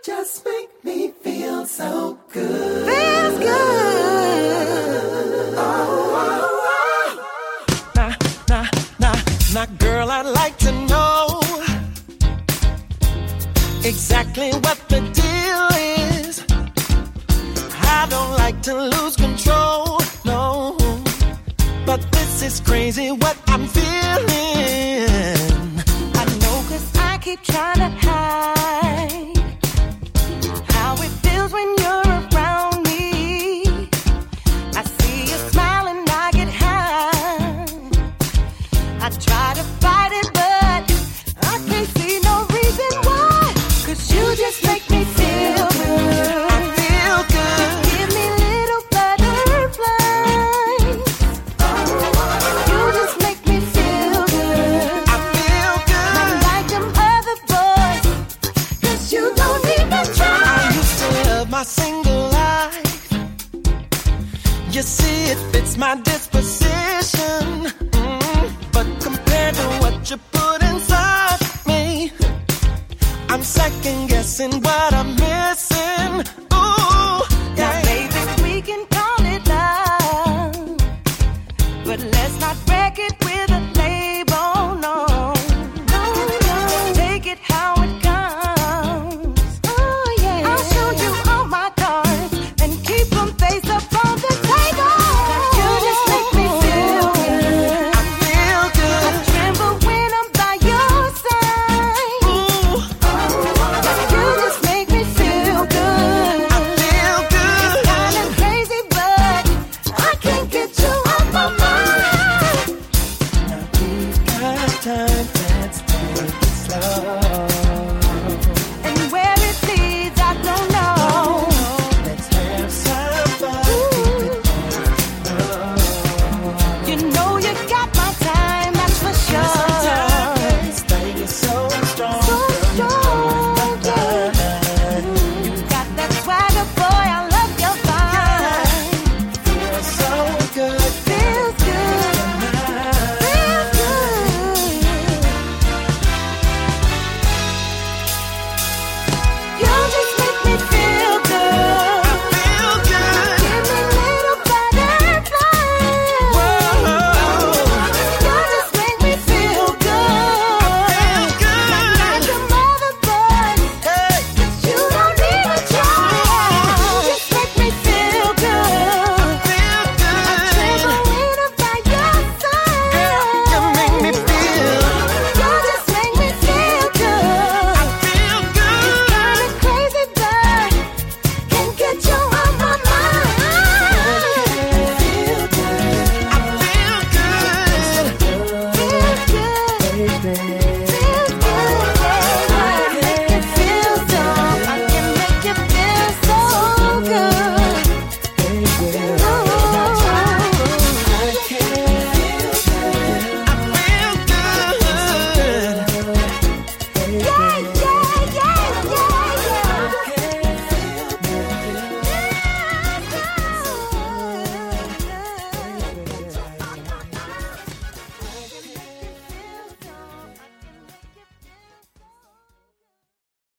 just make me feel so good. Feels good. Now, girl, I'd like to know exactly what the deal is. I don't like to lose control, no. But this is crazy what I'm feeling. I know 'cause I keep trying to hide how it feels when you're around me. I see you smile and I get high. I try to fight it, but I can't see no reason why. 'Cause you just make me feel good. I feel good. Give me little butterflies. You just make me feel good. I feel good. Not like them other boys, 'cause you don't even try. I used to live my single life. You see, it fits my disposition. But compared to what you put inside me, I'm second guessing what I'm missing. Ooh, Now, yeah. baby, we can call it love, but let's not wreck it with a